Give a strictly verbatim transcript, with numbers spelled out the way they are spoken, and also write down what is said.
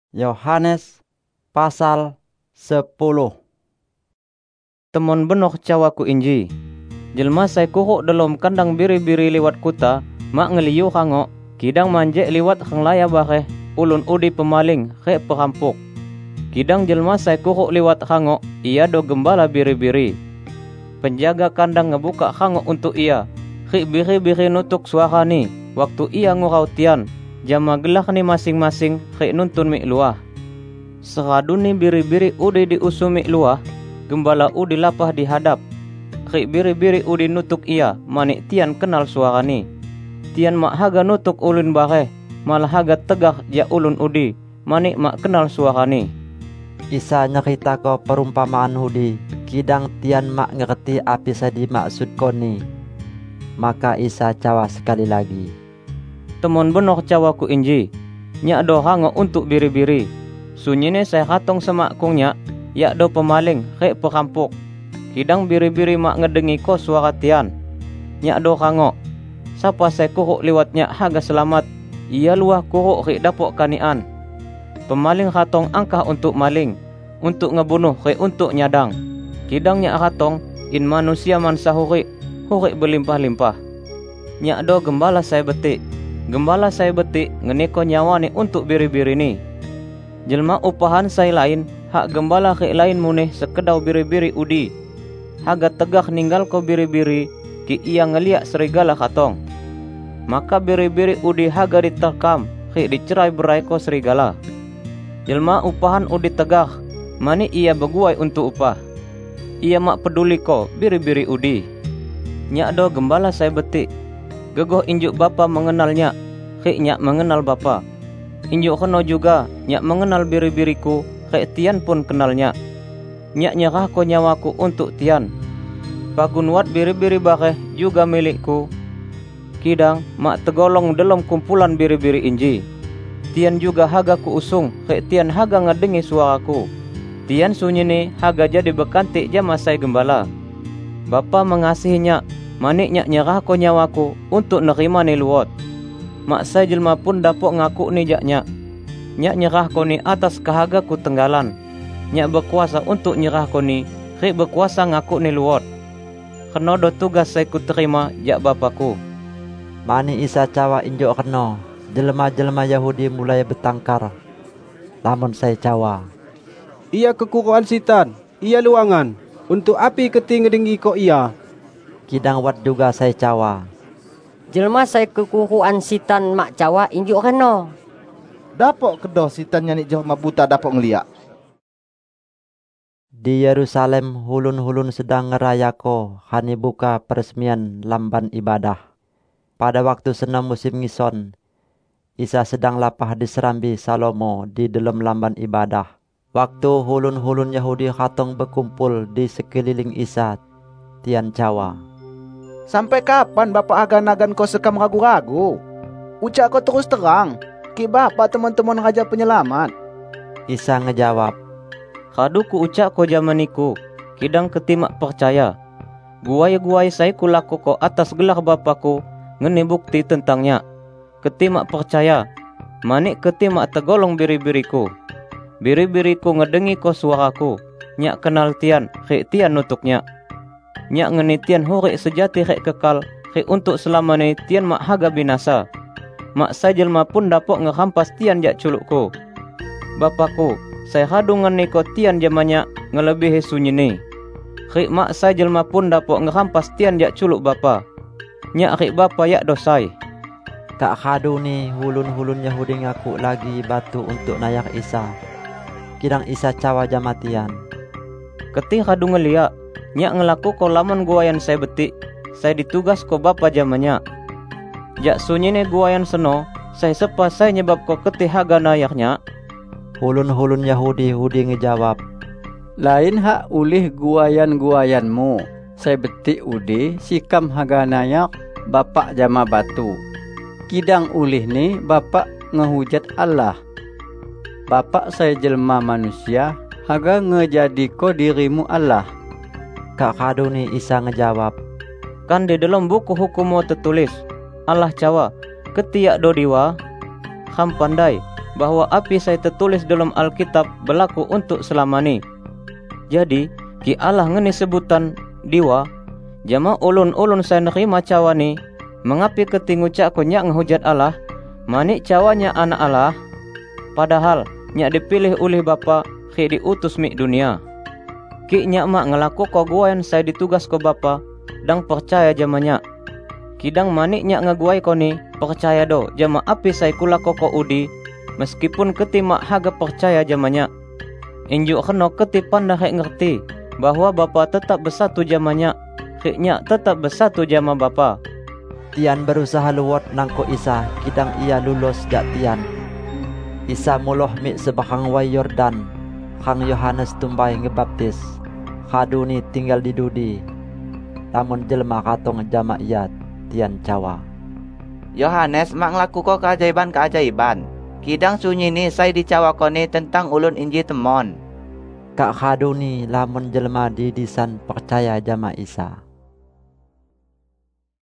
Yohanes pasal sepuluh. Temon benoh cawaku inji. Jelma sai kuhuk dalam kandang biri-biri liwat kuta, mak ngeliu kangok, kidang manje liwat hang laya bareh, ulun udi pemaling, rek perampok. Kidang jelma sai kuhuk liwat kangok, ia do gembala biri-biri. Penjaga kandang ngebuka kangok untuk ia, rek biri-biri nutuk suara ni, waktu ia ngurau tian, jama gelah ni masing-masing, rek nuntun mik luah. Seradu ni biri-biri udi diusu mik luah, gembala udi lapah dihadap. Rek biri-biri udi nutuk ia, manik tian kenal suara ni. Tian mak haga nutuk ulun bareh, malah haga tegah ja ulun udi, manik mak kenal suara ni. Isa nyerita ko perumpamaan hudi, kidang tian mak ngerti api sadi maksud koni. Maka Isa cawa sekali lagi. Temon benoh cawaku inji, nyak do hango untuk biri-biri. Sunyine saya katong semak kungnya, yak do pemaling, rek perampok. Kidang biri-biri mak ngedengi ko suara tian. Nyak do hango, sapa saya kuruk liwatnya haga selamat, ia luah kuruk rek dapok kanian. Pemaling katong angkah untuk maling, untuk ngebunuh rek untuk nyadang. Kidang nyak katong, in manusia man sahuri, hurik berlimpah-limpah. Nyak do gembala saya betik, gembala saya betik ngeneko nyawa ni untuk biri-biri ni. Jelma upahan saya lain, hak gembala rek lain muneh sekedau biri-biri udi. Haga tegah ninggal ko biri-biri, ki ia ngeliak serigala katong. Maka biri-biri udi haga diterkam, rek dicerai berai ko serigala. Jelma upahan udi tegah, mani ia beguai untuk upah. Ia mak peduli ko biri-biri udi. Nyak do gembala saya betik, gegoh injuk bapa mengenalnya, rek nyak mengenal bapa. Injuk keno juga, nyak mengenal biri-biriku, rek tian pun kenalnya. Nyak nyerah ko nyawaku untuk tian. Pagun wat biri-biri bareh juga milikku. Kidang mak tegolong dalam kumpulan biri-biri inji. Tian juga haga ku usung, rek tian haga ngedengi suaraku. Tian sunyi ni haga jadi bekantik jama saya gembala. Bapa mengasihinya, manik nyak nyerah ko nyawaku untuk nerima ni luot. Mak saya jelma pun dapok ngaku ni jak nyak. Nyak nyerah ko ni atas kehaga ku tenggalan. Nyak berkuasa untuk nyerah ko ni, rek berkuasa ngaku ni luot. Keno do tugas saya ku terima jak bapaku. Mani Isa cawa injuk keno, jelema-jelema Yahudi mulai bertangkar. Lamun saya cawa, ia kekuruan sitan, ia luangan, untuk api keti ngedengi ko ia. Kidang wat juga saya cawa, jelma saya kekuruan sitan mak cawa injuk keno. Dapok kedoh sitan nyanik jelma buta dapok ngeliak. Di Yerusalem hulun-hulun sedang ngerayako hani buka peresmian lamban ibadah. Pada waktu sena musim ngison, Isa sedang lapah di serambi Salomo di dalam lamban ibadah. Waktu hulun-hulun Yahudi katong berkumpul di sekeliling Isa, tian cawa, sampai kapan Bapak agan-agan kau sekam ragu-ragu? Ucap kau terus terang, ki Bapak teman-teman Raja Penyelamat. Isa ngejawab, kadu ku ucap ko jamaniku, kidang ketimak percaya. Guai-guai saya kulaku ko atas gelar Bapaku, ngeni bukti tentangnya. Ketimak percaya, manik ketimak tegolong biri-biriku. Biri-biriku ngedengi ko suaraku, nyak kenal tian, rek tian nutuknya. Nyak ngeni tian hurik sejati rek kekal, rek untuk selamanya tian mak haga binasa. Mak saya jelma pun dapok ngehampas tian jak culukku. Bapaku, saya hadu ngeni ko tian jamannya ngelebihi sunyi ni. Rek mak saya jelma pun dapok ngehampas tian jak culuk bapa. Nyak rek bapa yak dosai. Kak hadu ni hulun-hulun Yahudi ngaku lagi batu untuk nayak Isa. Kidang Isa cawa jamatian, ketih hadu ngeliak, nyak ngelaku ko laman guayan saya betik, saya ditugas ko bapa jamannya. Jak sunyi ni guayan seno, saya sepa saya nyebab ko ketih haga nayaknya. Hulun-hulun Yahudi hudi ngejawab, lain hak ulih guayan-guayanmu, saya betik udi sikam haga nayak bapak jama batu. Kidang ulih ni bapak ngehujat Allah. Bapak saya jelma manusia, haga ngejadi ko dirimu Allah. Kak kadu ni Isa ngejawab, kan di dalam buku hukummu tertulis, Allah cawa, ketiak do diwa, ham pandai, bahwa api saya tertulis dalam Alkitab berlaku untuk selamani. Jadi, ki Allah ngeni sebutan diwa, jama ulun-ulun saya nerima cawa ni, mengapi ketingu cak ko nyak ngehujat Allah, manik cawanya anak Allah, padahal nyak dipilih oleh Bapa, ki diutus mi dunia. Ki nyak mak ngelaku ko guayan saya ditugas ko Bapa, dang percaya jamanya. Kidang manik nyak ngeguai ko ni, percaya do, jama api saya kulako ko udi, meskipun keti mak haga percaya jamanya. Injuk keno keti pandai ngerti, bahwa Bapa tetap bersatu jamanya, ki nyak tetap bersatu jama Bapa. Tian berusaha luwat nangko Isa, kidang ia lulus jak tian. Isa muloh mi sebahang wai Yordan, hang Yohanes tumbai ngebaptis. Kaduni tinggal di dudi, namun jelma katong jama ia tian cawa. Yohanes mak ngelaku ko keajaiban-keajaiban. Kidang sunyi ni saya dicawa koni tentang ulun inji temon. Kak kaduni lamun jelma di disan percaya jama Isa.